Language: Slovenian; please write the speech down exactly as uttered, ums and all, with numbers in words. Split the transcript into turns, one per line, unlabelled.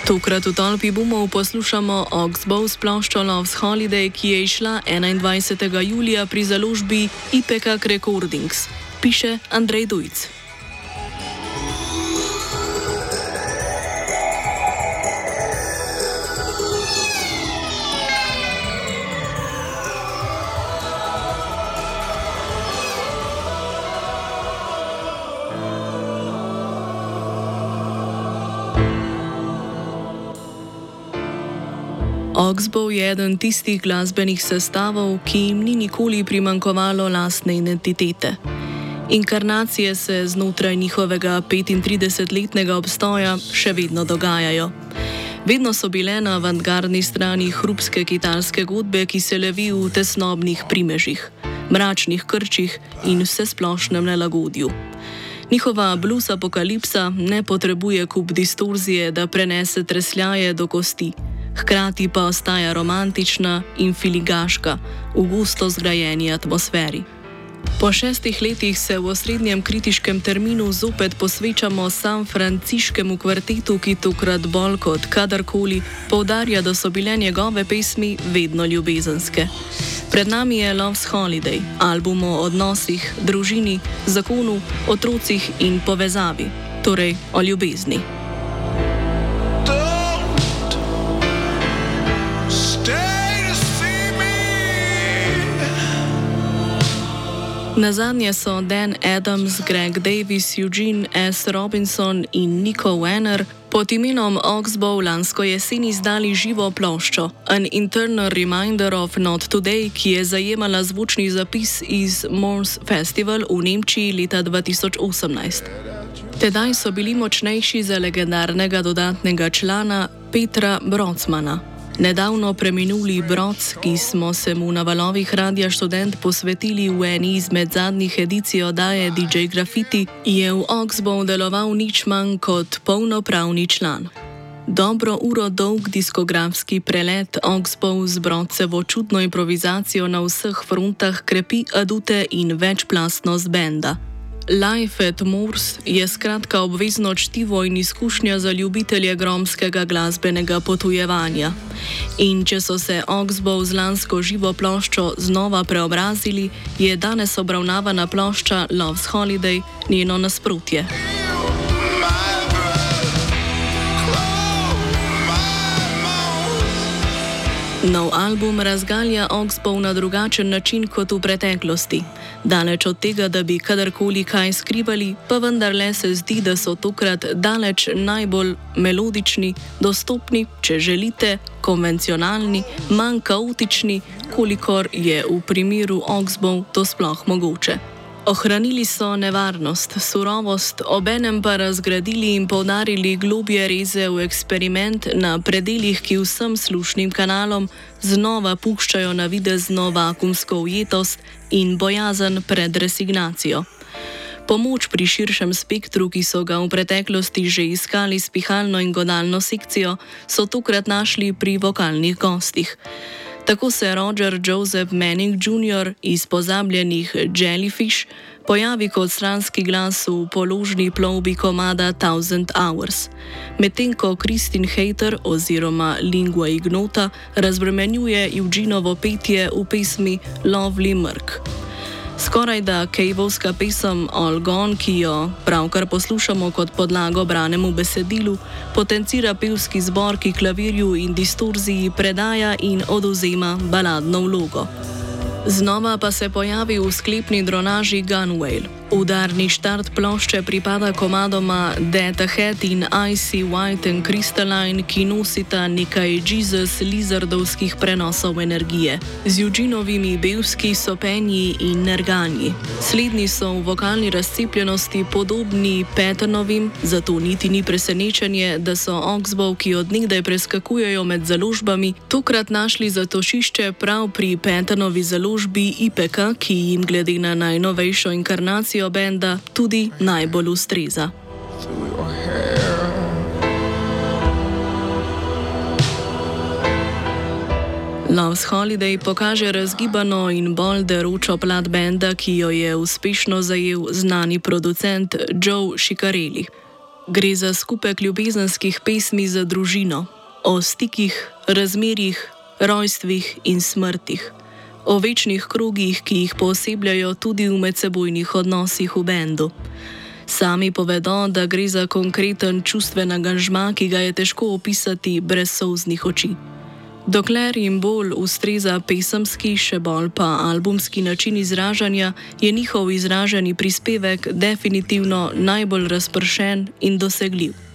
Tokrat v Tolpi bumov poslušamo Oxbow s ploščo Love's Holiday, ki je išla enaindvajsetega julija pri založbi Ipecac Recordings, piše Andrej Dujc. Oxbow je eden tistih glasbenih sestavov, ki jim ni nikoli primanjkovalo lastne identitete. Inkarnacije se znotraj njihovega petintridesetletnega obstoja še vedno dogajajo. Vedno so bile na avantgardni strani hrupske kitarske godbe, ki se levi v tesnobnih primežih, mračnih krčih in vsesplošnem nelagodju. Njihova blues apokalipsa ne potrebuje kup distorzije, da prenese tresljaje do kosti. Hkrati pa ostaja romantična in filigaška v gusto zgrajeni atmosferi. Po šestih letih se v osrednjem kritiškem terminu zopet posvečamo San Francisškemu kvartetu, ki tokrat bolj kot kadarkoli poudarja, da so bile njegove pesmi vedno ljubezenske. Pred nami je Love's Holiday, album o odnosih, družini, zakonu, otrocih in povezavi, torej o ljubezni. Nazadnje so Dan Adams, Greg Davis, Eugene S. Robinson in Nico Wenner pod imenom Oxbow lansko jesen izdali živo ploščo An Internal Reminder of Not Today, ki je zajemala zvočni zapis iz Mors Festival v Nemčiji leta dva tisoč osemnajst. Tedaj so bili močnejši za legendarnega dodatnega člana Petra Brodsmana. Nedavno preminuli Brods, ki smo se mu na valovih Radia Študent posvetili v eni izmed zadnjih edicij oddaje D J Graffiti, je v Oxbow deloval nič manj kot polnopravni član. Dobro uro dolg diskografski prelet Oxbow z Brodsevo čudno improvizacijo na vseh frontah krepi adute in večplastnost benda. Life at Mors je skratka obvezno čtivo in izkušnja za ljubitelje gromskega glasbenega potujevanja. In če so se Oxbow z lansko živo ploščo znova preobrazili, je danes obravnavana plošča Love's Holiday njeno nasprotje. Nov album razgalja Oxbow na drugačen način kot v preteklosti. Daleč od tega, da bi kadarkoli kaj skrivali, pa vendarle se zdi, da so tokrat daleč najbolj melodični, dostopni, če želite, konvencionalni, manj kaotični, kolikor je v primeru Oxbow to sploh mogoče. Ohranili so nevarnost, surovost, obenem pa razgradili in poudarili globje reze v eksperiment na predelih, ki vsem slušnim kanalom znova puščajo na videzno vakuumsko ujetost in bojazen pred resignacijo. Pomoč pri širšem spektru, ki so ga v preteklosti že iskali s pihalno in godalno sekcijo, so tokrat našli pri vokalnih gostih. Tako se Roger Joseph Manning junior iz pozabljenih Jellyfish pojavi kot stranski glas v položni plovbi komada Thousand Hours, medtem ko Christine Hayter oziroma Lingua Ignota razbremenjuje Eugenovo petje v pesmi Lovely Mrk. Skoraj da kejvovska pesem All Gone, ki jo pravkar poslušamo kot podlago branemu besedilu, potencira pevski zbor, ki klavirju in distorziji predaja in odvzema baladno vlogo. Znova pa se pojavi v sklepni dronaži Gunwale. Udarni štart plošče pripada komadoma Dead Ahead in Icy White and Crystalline, ki nosita nekaj Jesus lizardovskih prenosov energije, z Eugenovimi bevski sopenji in nerganji. Slednji so v vokalni razcepljenosti podobni Patternovim, zato niti ni presenečenje, da so Oxbow, ki od nekdaj preskakujejo med založbami, tokrat našli zatočišče prav pri Patternovi založbi Ipecac, ki jim glede na najnovejšo inkarnacijo benda tudi najbolj ustreza. Love's Holiday pokaže razgibano in bolj deročo plat benda, ki jo je uspešno zajel znani producent Joe Schicarelli. Gre za skupek ljubezenskih pesmi za družino, o stikih, razmerjih, rojstvih in smrtih, o večnih krogih, ki jih poosebljajo tudi v medsebojnih odnosih v bendu. Sami povedo, da gre za konkreten čustven angažma, ki ga je težko opisati brez solznih oči. Dokler jim bolj ustreza pesemski, še bolj pa albumski način izražanja, je njihov izraženi prispevek definitivno najbolj razpršen in dosegljiv.